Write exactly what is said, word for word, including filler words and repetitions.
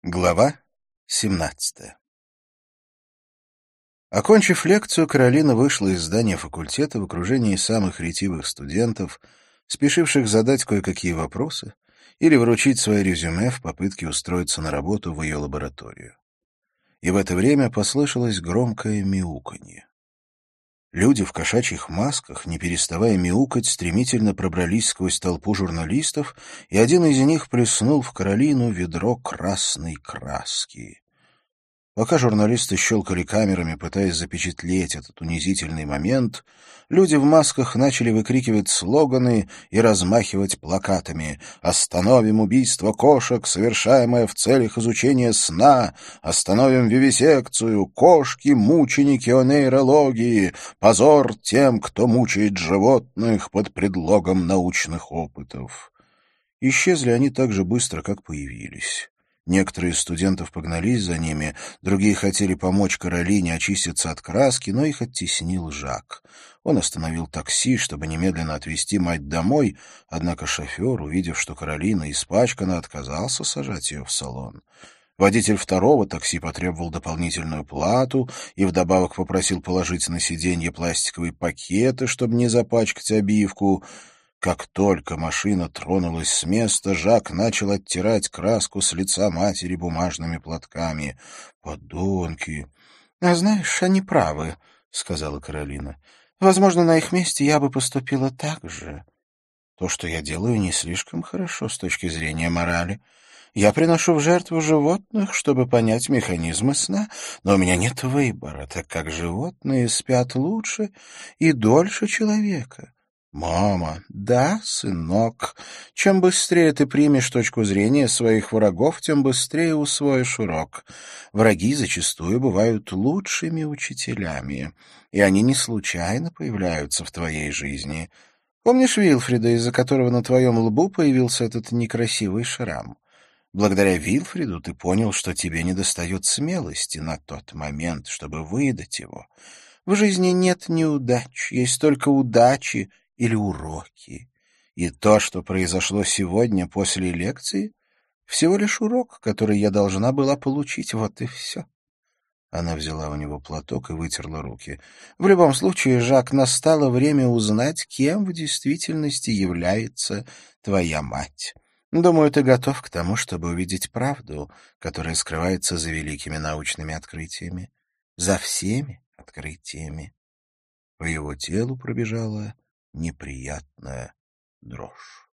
Глава семнадцатая. Окончив лекцию, Каролина вышла из здания факультета в окружении самых ретивых студентов, спешивших задать кое-какие вопросы или вручить свое резюме в попытке устроиться на работу в ее лабораторию. И в это время послышалось громкое мяуканье. Люди в кошачьих масках, не переставая мяукать, стремительно пробрались сквозь толпу журналистов, и один из них плеснул в Каролину ведро красной краски. Пока журналисты щелкали камерами, пытаясь запечатлеть этот унизительный момент, люди в масках начали выкрикивать слоганы и размахивать плакатами: «Остановим убийство кошек, совершаемое в целях изучения сна! Остановим вивисекцию! Кошки — мученики онейрологии! Позор тем, кто мучает животных под предлогом научных опытов!» Исчезли они так же быстро, как появились. Некоторые из студентов погнались за ними, другие хотели помочь Каролине очиститься от краски, но их оттеснил Жак. Он остановил такси, чтобы немедленно отвезти мать домой, однако шофер, увидев, что Каролина испачкана, отказался сажать ее в салон. Водитель второго такси потребовал дополнительную плату и вдобавок попросил положить на сиденье пластиковые пакеты, чтобы не запачкать обивку. Как только машина тронулась с места, Жак начал оттирать краску с лица матери бумажными платками. «Подонки!» «А знаешь, они правы», — сказала Каролина. «Возможно, на их месте я бы поступила так же. То, что я делаю, не слишком хорошо с точки зрения морали. Я приношу в жертву животных, чтобы понять механизмы сна, но у меня нет выбора, так как животные спят лучше и дольше человека». «Мама, да, сынок, чем быстрее ты примешь точку зрения своих врагов, тем быстрее усвоишь урок. Враги зачастую бывают лучшими учителями, и они не случайно появляются в твоей жизни. Помнишь Вилфрида, из-за которого на твоем лбу появился этот некрасивый шрам? Благодаря Вилфриду ты понял, что тебе недостает смелости на тот момент, чтобы выдать его. В жизни нет неудач, есть только удачи или уроки. И то, что произошло сегодня после лекции, всего лишь урок, который я должна была получить, вот и все». Она взяла у него платок и вытерла руки. «В любом случае, Жак, настало время узнать, кем в действительности является твоя мать. Думаю, ты готов к тому, чтобы увидеть правду, которая скрывается за великими научными открытиями, за всеми открытиями». По его телу пробежала неприятная дрожь.